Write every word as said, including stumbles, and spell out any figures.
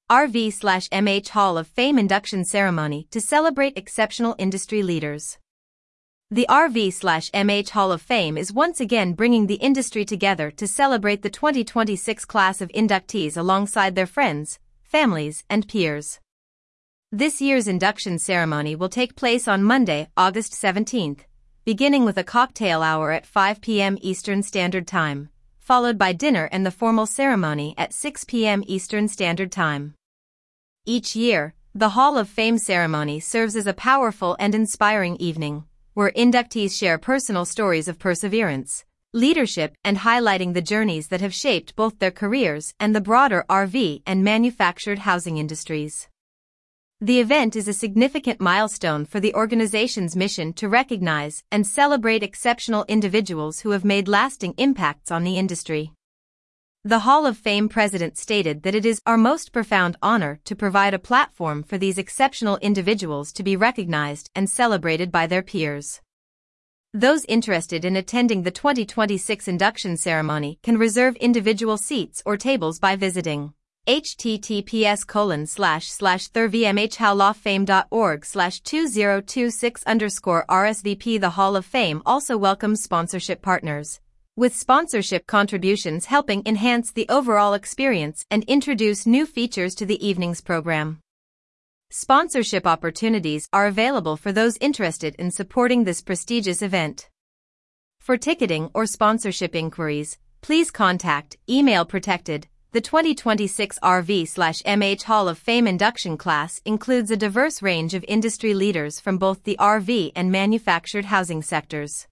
R V slash M H Hall of Fame induction ceremony to celebrate exceptional industry leaders. The R V slash M H Hall of Fame is once again bringing the industry together to celebrate the twenty twenty-six class of inductees alongside their friends, families, and peers. This year's induction ceremony will take place on Monday, August seventeenth, beginning with a cocktail hour at five p m Eastern Standard Time, followed by dinner and the formal ceremony at six p m Eastern Standard Time. Each year, the Hall of Fame ceremony serves as a powerful and inspiring evening, where inductees share personal stories of perseverance, leadership, and highlighting the journeys that have shaped both their careers and the broader R V and manufactured housing industries. The event is a significant milestone for the organization's mission to recognize and celebrate exceptional individuals who have made lasting impacts on the industry. The Hall of Fame president stated that it is our most profound honor to provide a platform for these exceptional individuals to be recognized and celebrated by their peers. Those interested in attending the twenty twenty-six induction ceremony can reserve individual seats or tables by visiting https colon slash slash thirvmhhalloffame.org slash 2026 underscore RSVP. The Hall of Fame also welcomes sponsorship partners, with sponsorship contributions helping enhance the overall experience and introduce new features to the evening's program. Sponsorship opportunities are available for those interested in supporting this prestigious event. For ticketing or sponsorship inquiries, please contact Email Protected. The twenty twenty-six R V slash M H Hall of Fame induction class includes a diverse range of industry leaders from both the R V and manufactured housing sectors.